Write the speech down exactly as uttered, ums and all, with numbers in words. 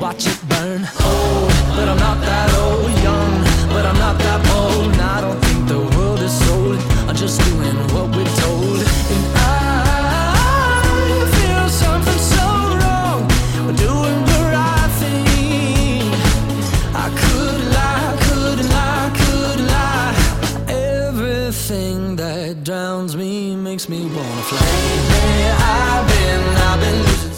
watch it burn. Old, but I'm not that old. Young, but I'm not that bold. And I don't think the world is sold. I'm just doing what we're told. And I feel something so wrong. We're doing the right thing. I could lie, could lie, could lie. Everything that drowns me makes me wanna fly. Hey, I've been, I've been losing.